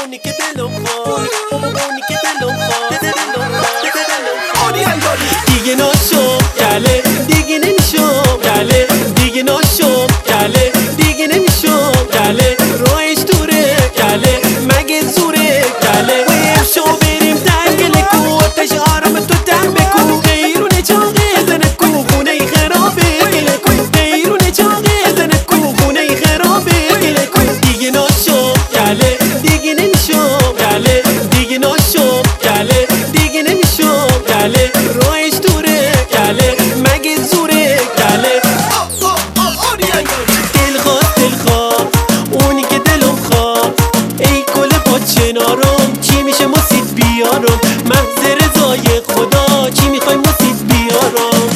اونی که دلم خواست، اونی که دلم خواست، دیگه ناشم کله، دیگه نمیشم کله، دیگه ناشم کله، دیگه نمیشم کله، راهش دوره کله، مگه زوره کله. شو بریم تنگل کو، آتش آرام تو تن بکو، غیرونه چاقه زنت کو، خونه خرابه گله کو، غیرونه چاقه زنت کو، خونه خرابه گله کو. دیگه ناشم کله، دیگه نمیشم کله، دیگه ناشم کله، دیگه نمیشم کله، راهش دوره کله، مگه زوره کله. دلخواه اونی که دلم خواه، ای گل با چنارم چی میشه مسید بیارم، محض رضای خدا چی میخوای مسید بیارم.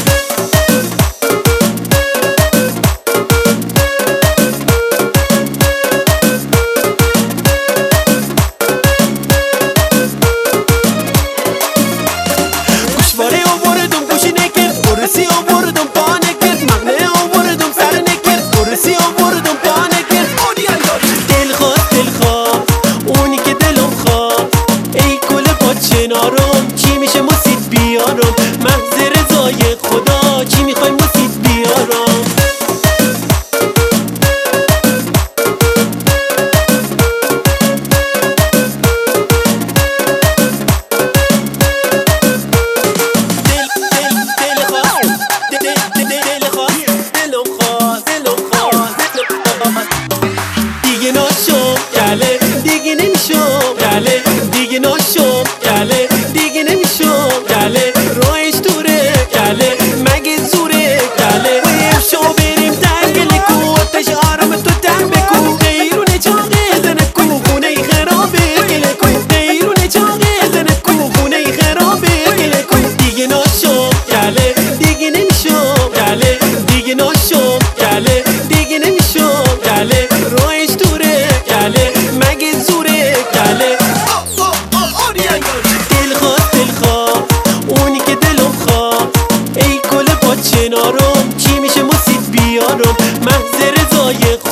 گوشواره آوردم گوش نکرد، برسی آوردم پا نکرد، مغنه آوردم سر نکرد، برسی آوردم پا نکرد. دلخواه اونی که دلم خواه، ای گل با چنارم چی میشه مسید بیارم، محض رضای خدا چی میخوای مسید بیارم. دیگه ناشم کله، دیگه نمیشم کله، دیگه ناشم کله، دیگه نمیشم کله، راهش دوره کله، مگه زوره کله. شو بریم تنگل کو، آتش آرام تو تن بکو، غیرونه چاقه زنت کو، خونه خرابه گله کو، غیرونه چاقه زنت کو، خونه خرابه گله کو. دیگه ناشم کله، دیگه نمیشم کله، دیگه ناشم کله، دیگه نمیشم کله، راهش دوره کله، مگه زوره کله. دلخواه اونی که دلم خواه، ای گل با چنارم چی میشه مسید بیارم، محض رضای